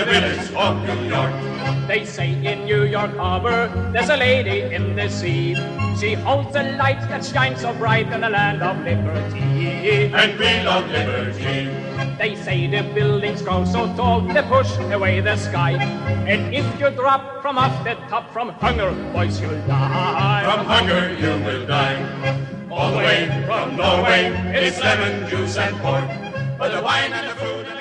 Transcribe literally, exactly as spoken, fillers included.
village of New York. They say in New York Harbor there's a lady in the sea. She holds a light that shines so bright in the land of liberty. And we love liberty. They say the buildings grow so tall, they push away the sky. And if you drop from off the top from hunger, boys, you'll die. From hunger you will die. All the way from Norway, it's lemon juice and pork. But the wine and the food and